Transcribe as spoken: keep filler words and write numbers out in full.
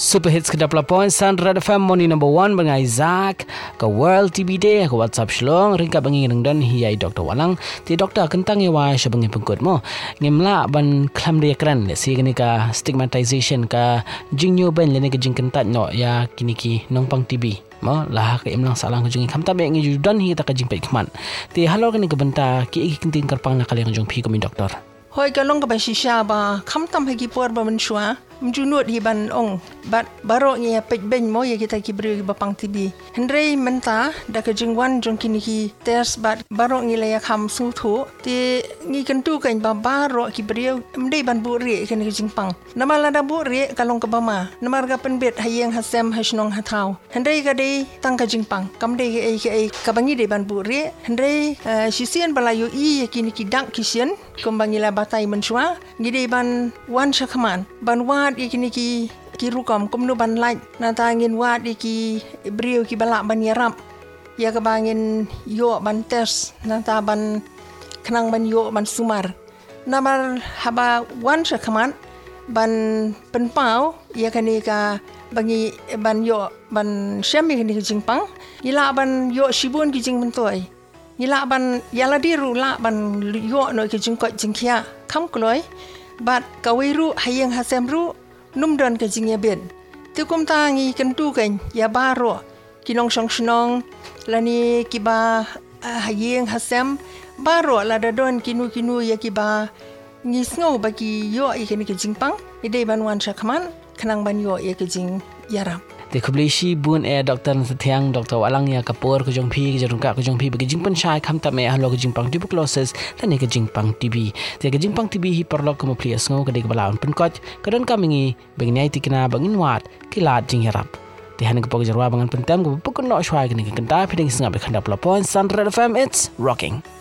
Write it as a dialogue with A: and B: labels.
A: Super Hits ke dua puluh point Sunrise F M Morning number one dengan Isaac ke World T B Day ke WhatsApp Shlong ringkap bangi dan hiai Doktor Walang ti doktor kentang ya wa bangi pengkut mo ngimla ban klam dia kran si gini ka stigmatization ka jingyo ben lene ke jing kentat no ya kini ki nongpang T B mo lah ke imlang salang ke jing kam ta be ngi judan hi ta ka jing pe kman ti halo kini ke benta ki ik kinting karpang na kali jong pi ko min doktor
B: hoi ka long ka ba shisha ba kam tam hagi por ba man shwa mjunut hi ban ong bat baro ngi pej ben mo ya kita ki bri ba pang tibi hendrei menta da ka jingwan jong kini ki ters bat baro ngi la ya kham su thu ti ngi kan tu kan ba baro ki bri mdei ban bu ri kan ki jingpang namala da bu ri ka long ka ba ma namar ga pen bet hayeng hasem hasnong hathau hendrei ga dei tang ka jingpang kam dei ke ai ke ai ka bangi dei ban bu ri hendrei shisian balayu i kini ki dak kisien kumbangi la batai menshwa ngi dei ban wan shakman ban wa ikini ki ki rukom kumnu ban like na tangin wat iki brio ki balak ban yarap ya ka bangin yo ban tes na ta ban kenang ban yo ban sumar namar haba wan shakaman ban penpau ya kani ka bangi ban yo ban syami kini jingpang ila ban yo shibun ki jing mentoi ila ban yala diru la ban yo no ki jingkot jingkia kam kloi bat kawiru hayeng hasemru numdan ke jingya ben tikum tangi kentu kan ya baro kinong shong shnong lani kiba hayeng hasem baro la dadon kinu kinu ya kiba ngisngo bagi yo ikeni ke jingpang ide banwan shakman kanang ban yo ya ke jing yaram
A: Te kublishi bun e doktor Nathiang Doktor Walang ya kapur ke jong pi ke jarungka ke jong pi bagi jingpan syai kam ta me ahlo ke jingpang tuberculosis dan ke jingpang T B. Te ke jingpang T B hi perlo ke mo plias ngo ke de balaun penkot ke don kamingi bagi nai tikna bangin wat kilat jing yarap. Te han ke pog jarwa bangan pentem ke pukun no syai ke ni ke kenta piding singap ke khandap lapon Sunrise F M it's rocking.